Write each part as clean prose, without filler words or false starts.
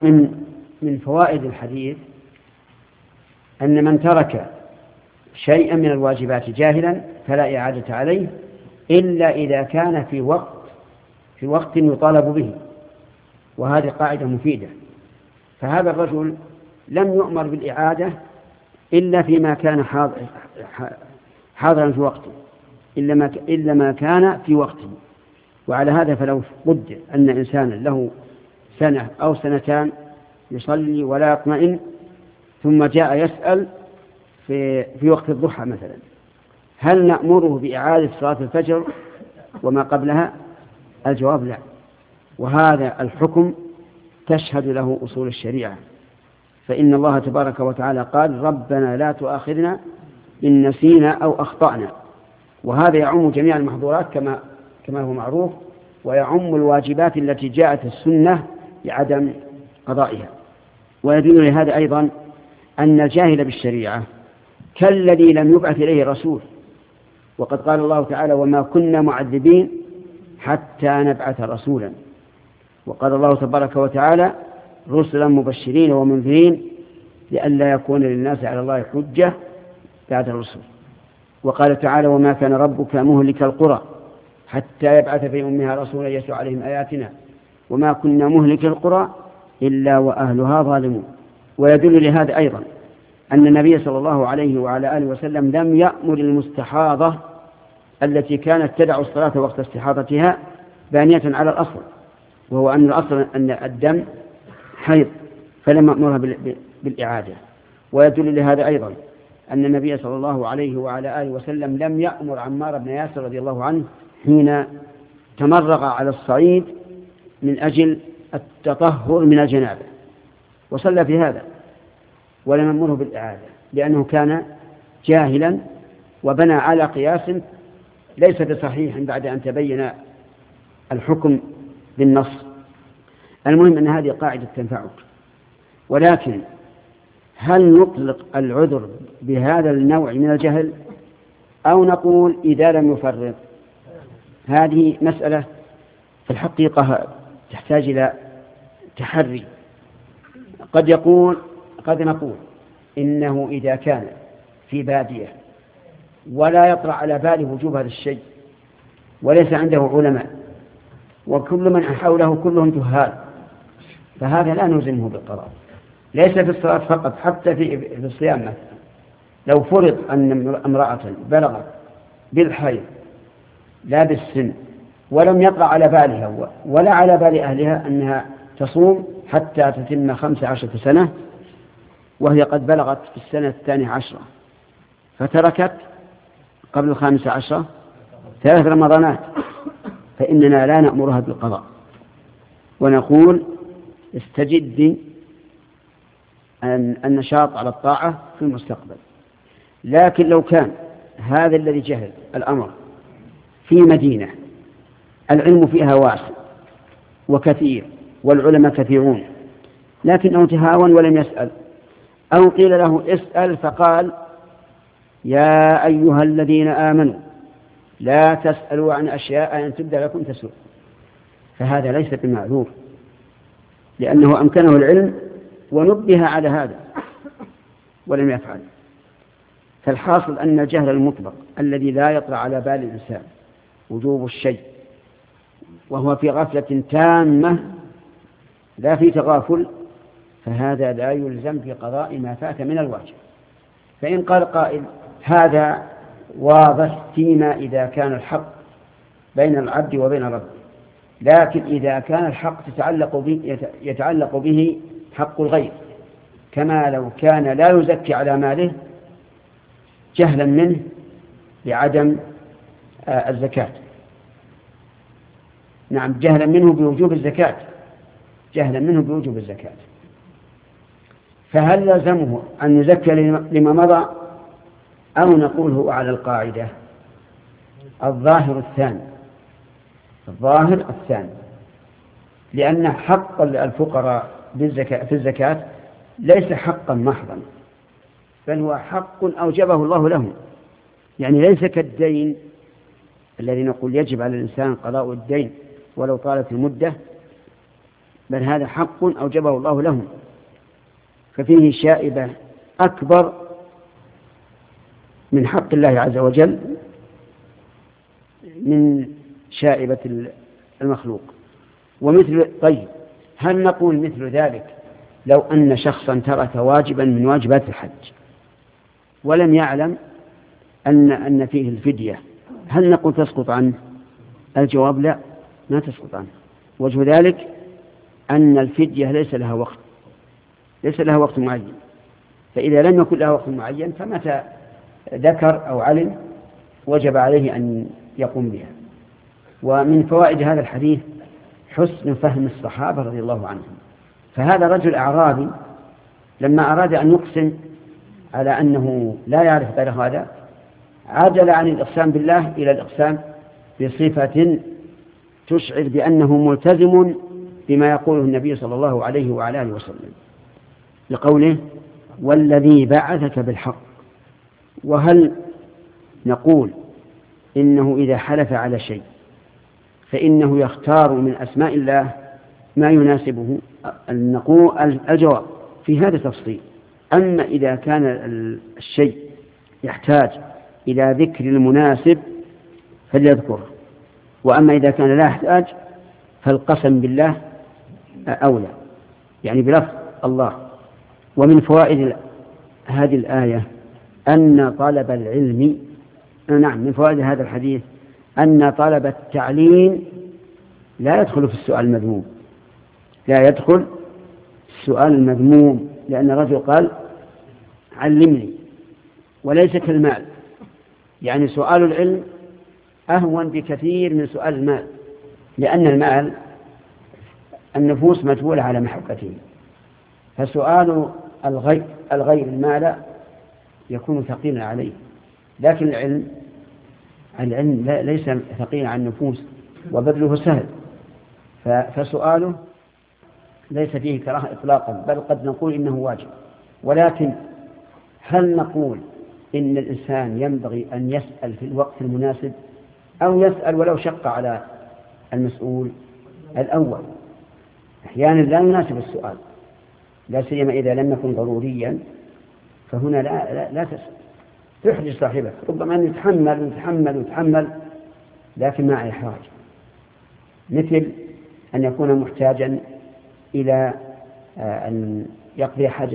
من فوائد الحديث أن من ترك شيئا من الواجبات جاهلا فلا إعادة عليه إلا إذا كان في وقت يطالب به، وهذه قاعدة مفيدة. فهذا الرجل لم يؤمر بالإعادة إلا فيما كان حاضرا في وقته، إلا ما كان في وقته. وعلى هذا فلو قدر أن إنسانا له سنة أو سنتان يصلي ولا يطمئن، ثم جاء يسأل في وقت الضحى مثلا، هل نأمره بإعادة صلاة الفجر وما قبلها؟ الجواب لا. وهذا الحكم تشهد له أصول الشريعة، فإن الله تبارك وتعالى قال: ربنا لا تؤاخذنا إن نسينا أو أخطأنا. وهذا يعم جميع المحظورات كما هو معروف، ويعم الواجبات التي جاءت السنة بعدم قضائها. ويدل لهذا أيضا أن الجاهل بالشريعة كالذي لم يبعث إليه رسول، وقد قال الله تعالى: وما كنا معذبين حتى نبعث رسولا. وقال الله تبارك وتعالى: رسلا مبشرين ومنذرين لئلا يكون للناس على الله حجة بعد الرسل. وقال تعالى: وما كان ربك مهلك القرى حتى يبعث في أمها رسولا يتلو عليهم آياتنا وما كنا مهلك القرى إلا وأهلها ظالمون. ويدل لهذا أيضا أن النبي صلى الله عليه وعلى آله وسلم لم يأمر المستحاضة التي كانت تدع الصلاة وقت استحاضتها بانية على الأصل، وهو أن الأصل أن الدم حيض، فلم يأمرها بالإعادة. ويدل لهذا أيضا أن النبي صلى الله عليه وعلى آله وسلم لم يأمر عمار بن ياسر رضي الله عنه حين تمرغ على الصعيد من أجل التطهر من الجنابة وصلى في هذا، ولم يأمره بالإعادة لأنه كان جاهلا وبنى على قياس ليس بصحيح بعد أن تبين الحكم بالنص. المهم أن هذه قاعدة تنفعك. ولكن هل نطلق العذر بهذا النوع من الجهل أو نقول إذا لم يفرط؟ هذه مسألة في الحقيقة تحتاج إلى تحري. قد نقول إنه إذا كان في بادية ولا يطرأ على باله وجوب هذا الشيء وليس عنده علماء وكل من حوله كلهم جهال، فهذا لا نلزمه بالقضاء، ليس في الصلاة فقط، حتى في الصيام مثلا. لو فرض أن امرأة بلغت بالحيض لا بالسن ولم يطرأ على بالها ولا على بال أهلها أنها تصوم حتى تتم 15 سنة، وهي قد بلغت في السنة 12 فتركت قبل 15 3 رمضانات، فإننا لا نأمرها بالقضاء ونقول: استجدي النشاط على الطاعة في المستقبل. لكن لو كان هذا الذي جهل الأمر في مدينة العلم فيها واسع وكثير والعلماء كثيرون، لكنه تهاون ولم يسأل، أو قيل له اسأل فقال: يا أيها الذين آمنوا لا تسألوا عن أشياء أن تبدأ لكم تسؤ، فهذا ليس بمعذور لأنه أمكنه العلم ونبه على هذا ولم يفعل. فالحاصل أن الجهل المطلق الذي لا يطرأ على بال الإنسان وجوب الشيء وهو في غفلة تامة لا في تغافل، فهذا لا يلزم في قضاء ما فات من الواجب. فإن قال قائل: هذا واضح فيما إذا كان الحق بين العبد وبين ربه، لكن إذا كان الحق يتعلق به حق الغير، كما لو كان لا يزكي على ماله جهلا منه بعدم الزكاة، نعم جهلا منه بوجوب الزكاة، فهل لزمه أن يزكى لما مضى أو نقول هو على القاعدة؟ الظاهر الثاني، لأن حق الفقراء في الزكاة ليس حقا محضا، بل هو حق أوجبه الله لهم، يعني ليس كالدين الذي نقول يجب على الإنسان قضاء الدين ولو طالت المدة، بل هذا حق أوجبه الله لهم، ففيه شائبة أكبر من حق الله عز وجل من شائبة المخلوق. طيب هل نقول مثل ذلك لو أن شخصا ترك واجبا من واجبات الحج ولم يعلم أن فيه الفدية، هل نقول تسقط عنه؟ الجواب لا، ما تسقط عنه. وجه ذلك أن الفدية ليس لها وقت معين، فإذا لم يكن لها وقت معين فمتى ذكر أو علم وجب عليه أن يقوم بها. ومن فوائد هذا الحديث حسن فهم الصحابة رضي الله عنهم. فهذا رجل أعرابي لما أراد أن يقسم على أنه لا يعرف غير هذا عجل عن الإقسام بالله إلى الإقسام بصفة تشعر بأنه ملتزم بما يقوله النبي صلى الله عليه وعلى آله وسلم لقوله والذي بعثك بالحق. وهل نقول إنه إذا حلف على شيء فإنه يختار من أسماء الله ما يناسبه؟ نقول الجواب في هذا تفصيل. أما إذا كان الشيء يحتاج إلى ذكر المناسب فليذكره، وأما إذا كان لا يحتاج فالقسم بالله أولى، يعني بلفظ الله. ومن فوائد هذه الآية أن طلب العلم من فوائد هذا الحديث أن طلب التعليم لا يدخل في السؤال المذموم، لا يدخل السؤال المذموم، لأن الرجل قال علمني، وليس كالمال، يعني سؤال العلم أهون بكثير من سؤال المال، لأن المال النفوس مجبولة على محبته، فسؤال الغير المال يكون ثقيلا عليه. لكن العلم ليس ثقيلا على النفوس وبذله سهل، فسؤاله ليس فيه كراهة إطلاقا، بل قد نقول إنه واجب. ولكن هل نقول إن الإنسان ينبغي أن يسأل في الوقت المناسب أو يسأل ولو شق على المسؤول؟ الأول أحيانا لا يناسب السؤال، لا سيما إذا لم يكن ضروريا، فهنا لا تسأل، تحرج صاحبك، ربما أن يتحمل لكن مع إحراج، مثل أن يكون محتاجا إلى أن يقضي حاجته،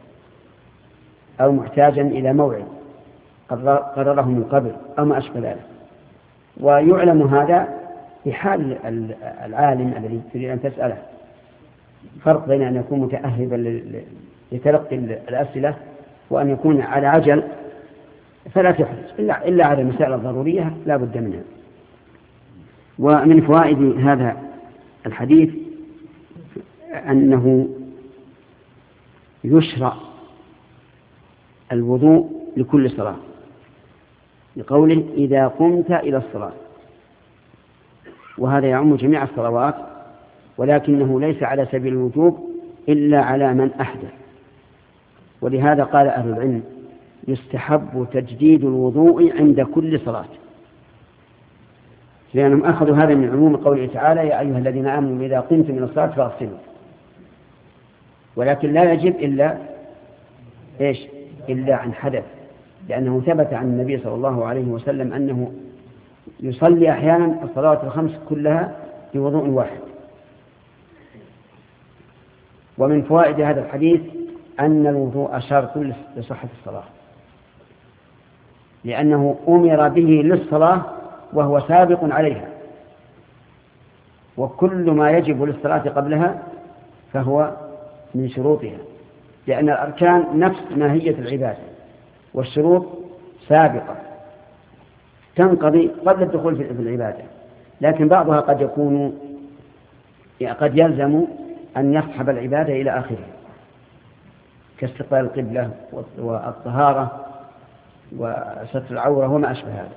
أو محتاجا إلى موعد قرره من قبل، أو ما أشبه ذلك. ويعلم هذا في حال العالم الذي تريد أن تسأله. فرق بين أن يكون متأهبا لتلقي الأسئلة وأن يكون على عجل، فلا تحرج إلا على المسائل الضرورية لا بد منها. ومن فوائد هذا الحديث أنه يشرع الوضوء لكل صلاة، لقوله إذا قمت إلى الصلاة، وهذا يعم جميع الصلوات، ولكنه ليس على سبيل الوجوب إلا على من أحدث. ولهذا قال أهل العلم يستحب تجديد الوضوء عند كل صلاة، لأنهم أخذوا هذا من عموم قوله تعالى يا أيها الذين آمنوا إذا قمتم إلى الصلاة فاغسلوا. ولكن لا يجب إلا عن حدث، لأنه ثبت عن النبي صلى الله عليه وسلم أنه يصلي أحيانا الصلوات الخمس كلها بوضوء واحد. ومن فوائد هذا الحديث أن الوضوء شرط لصحة الصلاة، لأنه أمر به للصلاة وهو سابق عليها، وكل ما يجب للصلاة قبلها فهو من شروطها، لأن الأركان نفس ماهية العبادة، والشروط سابقة تنقضي قبل الدخول في العبادة، لكن بعضها قد يلزم أن يصحب العبادة إلى آخرها، كاستقبال القبلة والطهارة وستر العورة وما أشبه هذا.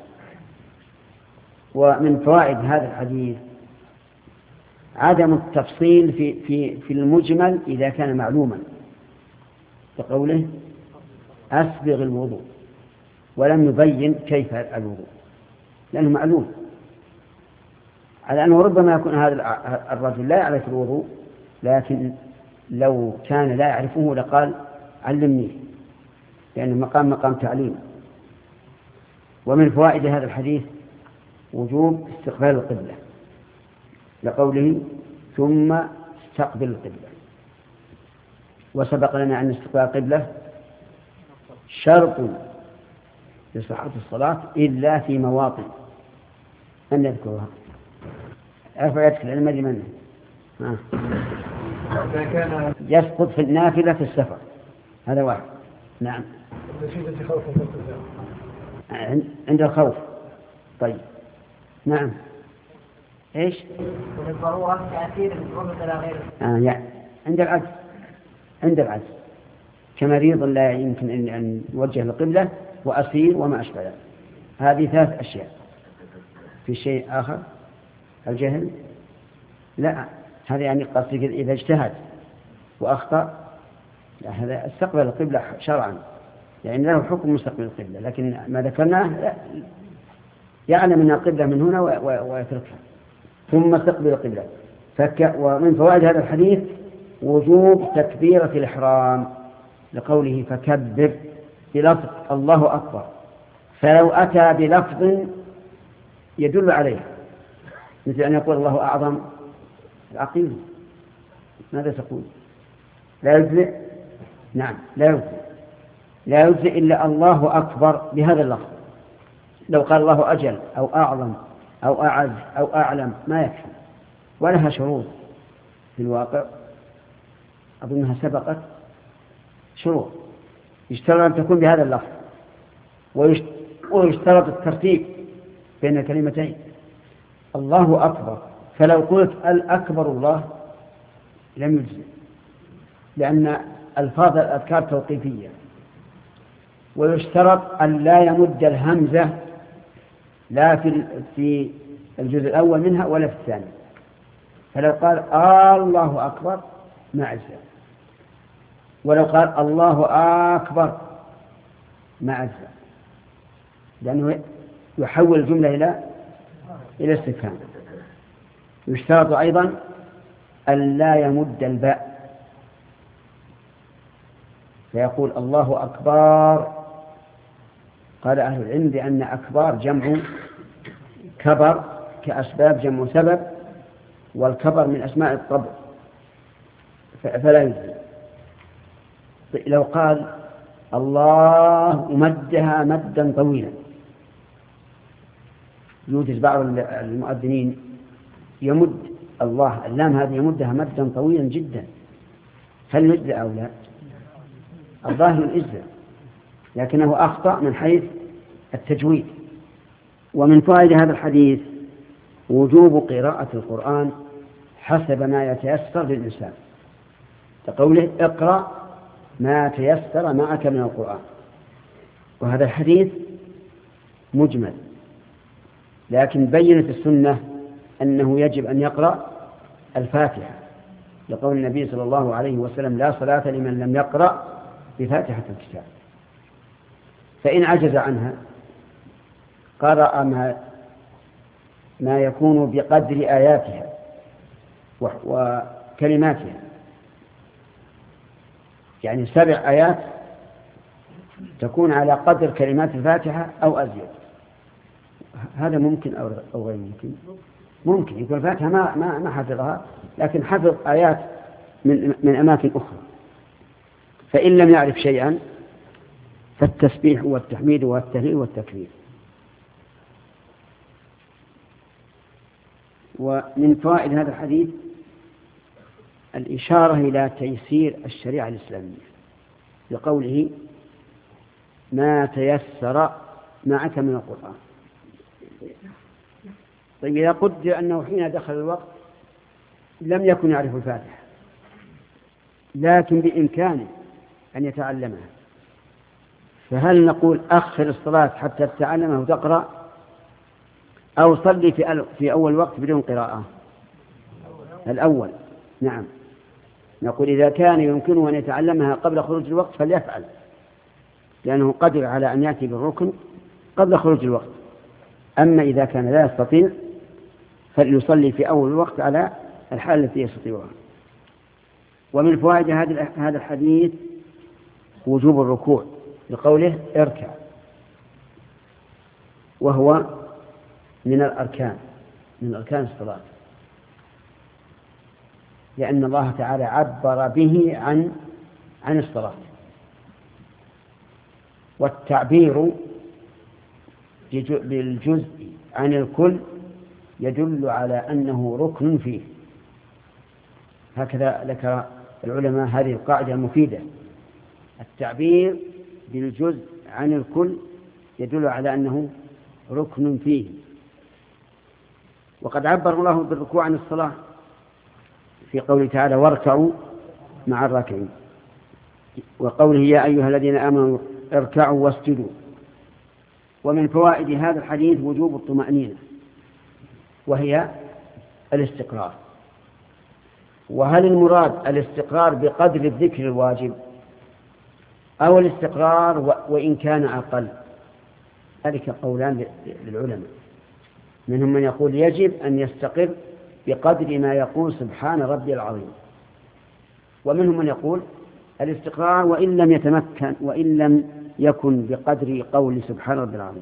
ومن فوائد هذا الحديث عدم التفصيل في المجمل إذا كان معلوما، كقوله أسبغ الوضوء، ولم يبين كيف الوضوء، لأنه معلوم، على أنه ربما يكون هذا الرجل لا يعرف الوضوء لكن لو كان لا يعرفه لقال علمني، لأن مقام تعليم. ومن فوائد هذا الحديث وجوب استقبال القبلة، لقوله ثم استقبل القبلة. وسبق لنا أن استقبال القبلة شرط لصحة الصلاة إلا في مواطن أن نذكرها. أفعلت العلم لمن يسقط في النافلة في السفر، هذا واحد. نعم، عند الخوف. طيب نعم، ايش؟ والضرورة تأثير الضرورة على غيره. يعني عند العجز كمريض لا يمكن أن يوجه القبلة، وأسير وما أشبه ذلك. هذه 3 أشياء. في شيء آخر؟ الجهل؟ لا، هذا يعني قصدك إذا اجتهد وأخطأ، لا، هذا استقبل القبلة شرعا، يعني له حكم مستقبل القبلة، لكن ما ذكرناه يعلم أن القبلة من هنا ويتركها. ثم استقبل القبلة. ومن فوائد هذا الحديث وجوب تكبيرة الإحرام، لقوله فكبر بلفظ الله أكبر. فلو أتى بلفظ يدل عليه، مثل أن يقول الله أعظم، العقيدة ماذا تقول؟ لا يجزئ. نعم، لا يجزئ إلا الله أكبر بهذا اللفظ. لو قال الله أجل أو أعظم أو أعز أو أعلم ما يكفي، ولها شروط في الواقع أظنها سبقت. شروط يشترط أن تكون بهذا اللفظ، ويشترط الترتيب بين الكلمتين الله أكبر. فلو قلت الأكبر الله لم يجزئ، لأن ألفاظ الأذكار توقيفية. ويشترط أن لا يمد الهمزة لا في الجزء الأول منها ولا في الثاني. فلو قال الله أكبر ما أجزأ، ولو قال الله أكبر ما أجزأ، لأنه يحول الجملة إلى استفهام. يشترط أيضا أن لا يمد الباء، فيقول الله أكبر. قال أهل العلم بأن أكبر جمع كبر، كأسباب جمع سبب، والكبر من أسماء الطبع، فلا يجزي. لو قال الله مدها مدا طويلا، يوجد بعض المؤذنين يمد الله اللام هذه يمدها مدا طويلا جدا، هل يجزي أو لا؟ الظاهر الإجزاء، لكنه أخطأ من حيث التجويد. ومن فوائد هذا الحديث وجوب قراءة القرآن حسب ما يتيسر للإنسان، كقوله اقرأ ما تيسر معك من القرآن. وهذا الحديث مجمل، لكن بينت السنة أنه يجب أن يقرأ الفاتحة، لقول النبي صلى الله عليه وسلم لا صلاة لمن لم يقرأ بفاتحة الكتاب. فإن عجز عنها قرأ ما يكون بقدر آياتها وكلماتها، يعني 7 آيات تكون على قدر كلمات الفاتحة أو أزيد. هذا ممكن أو غير ممكن؟ ممكن يكون الفاتحة ما حفظها، لكن حفظ آيات من أماكن أخرى. فإن لم يعرف شيئا فالتسبيح والتحميد والتهليل والتكبير. ومن فوائد هذا الحديث الإشارة إلى تيسير الشريعة الإسلامية، بقوله ما تيسر معك من القرآن. طيب إذا قدر أنه حين دخل الوقت لم يكن يعرف الفاتحة، لكن بإمكانه أن يتعلمها، فهل نقول أخر الصلاة حتى تتعلمه وتقرأ، أو صلي في أول وقت بدون قراءة؟ الأول. نعم، نقول إذا كان يمكنه أن يتعلمها قبل خروج الوقت فليفعل، لأنه قدر على أن يأتي بالركن قبل خروج الوقت. أما إذا كان لا يستطيع فليصلي في أول الوقت على الحال التي يستطيعها. ومن فوائد هذا الحديث وجوب الركوع لقوله اركع، وهو من أركان الصلاة، لأن الله تعالى عبر به عن الصلاة. والتعبير بالجزء عن الكل يدل على أنه ركن فيه. هكذا ذكر العلماء هذه القاعدة المفيدة: التعبير بالجزء عن الكل يدل على أنه ركن فيه. وقد عبر الله بالركوع عن الصلاة في قوله تعالى: واركعوا مع الراكعين، وقوله: يا أيها الذين آمنوا اركعوا واسجدوا. ومن فوائد هذا الحديث وجوب الطمأنينة، وهي الاستقرار. وهل المراد الاستقرار بقدر الذكر الواجب أو الاستقرار وإن كان أقل؟ ذلك قولان للعلماء، منهم من يقول يجب أن يستقر بقدر ما يقول سبحان ربي العظيم، ومنهم من يقول الاستقرار وإن لم يتمكن وإن لم يكن بقدر قول سبحان ربي العظيم.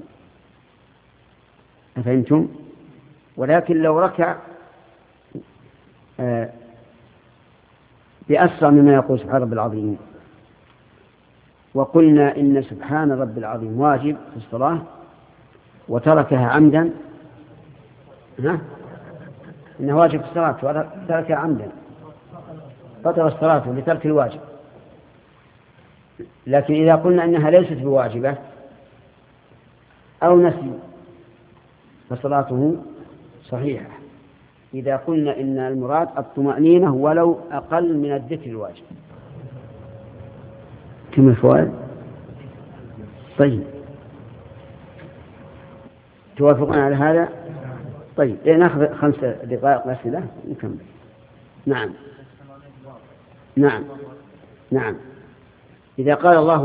أفهمتم؟ ولكن لو ركع بأسرع مما يقول سبحان ربي العظيم، وقلنا إن سبحان ربي العظيم واجب في الصلاة وتركها عمدا، إنه واجب في الصلاة وتركها عمدا بطل الصلاة لترك الواجب. لكن إذا قلنا إنها ليست بواجبة أو نسي فصلاته صحيحة، إذا قلنا إن المراد الطمأنينة ولو أقل من الذكر الواجب. كم الفوائد؟ طيب، توافقون على هذا؟ طيب، نأخذ 5 دقائق أسئلة نكمل. نعم. إذا قال الله